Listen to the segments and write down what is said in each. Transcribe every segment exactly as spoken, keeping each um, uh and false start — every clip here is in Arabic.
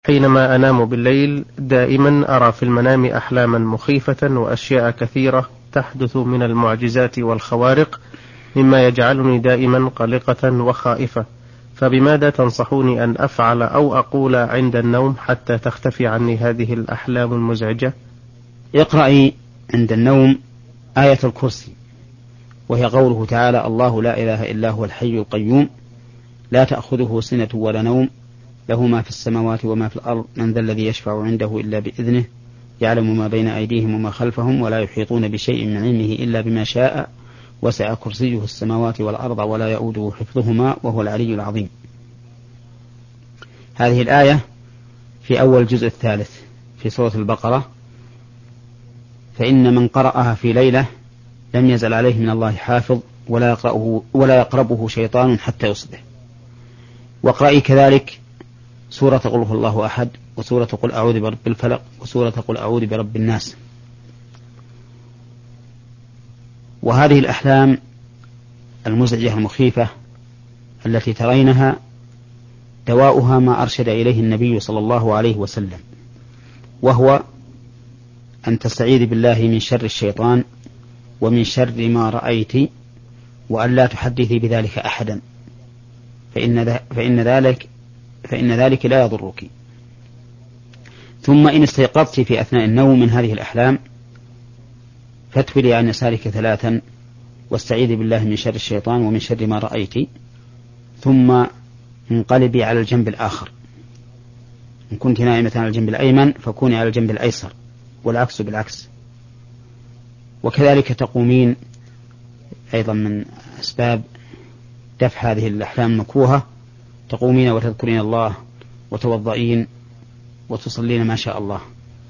حينما أنام بالليل دائما أرى في المنام أحلاما مخيفة وأشياء كثيرة تحدث من المعجزات والخوارق، مما يجعلني دائما قلقة وخائفة، فبماذا تنصحوني أن أفعل أو أقول عند النوم حتى تختفي عني هذه الأحلام المزعجة؟ اقرأي عند النوم آية الكرسي، وهي قوله تعالى: الله لا إله إلا هو الحي القيوم لا تأخذه سنة ولا نوم له ما في السماوات وما في الأرض من ذا الذي يشفع عنده إلا بإذنه يعلم ما بين أيديهم وما خلفهم ولا يحيطون بشيء من علمه إلا بما شاء وسع كرسيه السماوات والأرض ولا يؤوده حفظهما وهو العلي العظيم. هذه الآية في أول الجزء الثالث في سورة البقرة، فإن من قرأها في ليلة لم يزل عليه من الله حافظ ولا يقرأه ولا يقربه شيطان حتى يصبح. واقرأي كذلك سورة قل هو الله أحد، وسورة قل أعوذ برب الفلق، وسورة قل أعوذ برب الناس. وهذه الأحلام المزعجة المخيفة التي ترينها دواؤها ما أرشد إليه النبي صلى الله عليه وسلم، وهو أن تستعيذ بالله من شر الشيطان ومن شر ما رأيت وأن لا تحدثي بذلك أحدا، فإن, فإن ذلك فإن ذلك لا يضرك. ثم إن استيقظت في أثناء النوم من هذه الأحلام فاتولي عن يسارك ثلاثا واستعيذي بالله من شر الشيطان ومن شر ما رأيت، ثم انقلبي على الجنب الآخر. إن كنت نائمة على الجنب الأيمن فكوني على الجنب الأيسر، والعكس بالعكس. وكذلك تقومين أيضا من أسباب دفع هذه الأحلام المكروهة، تقومين وتذكرين الله وتوضئين وتصلين ما شاء الله.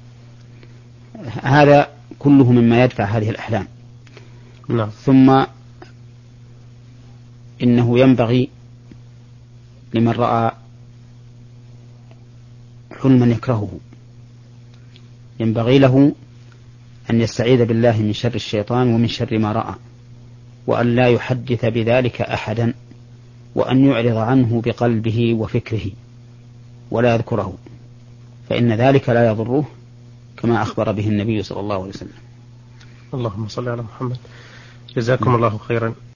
هذا كله مما يدفع هذه الأحلام. نعم. ثم إنه ينبغي لمن رأى حلما يكرهه ينبغي له أن يستعيذ بالله من شر الشيطان ومن شر ما رأى، وأن لا يحدث بذلك أحدا، وأن يعرض عنه بقلبه وفكره ولا يذكره، فإن ذلك لا يضره كما أخبر به النبي صلى الله عليه وسلم. اللهم صل على محمد. جزاكم الله خيرا.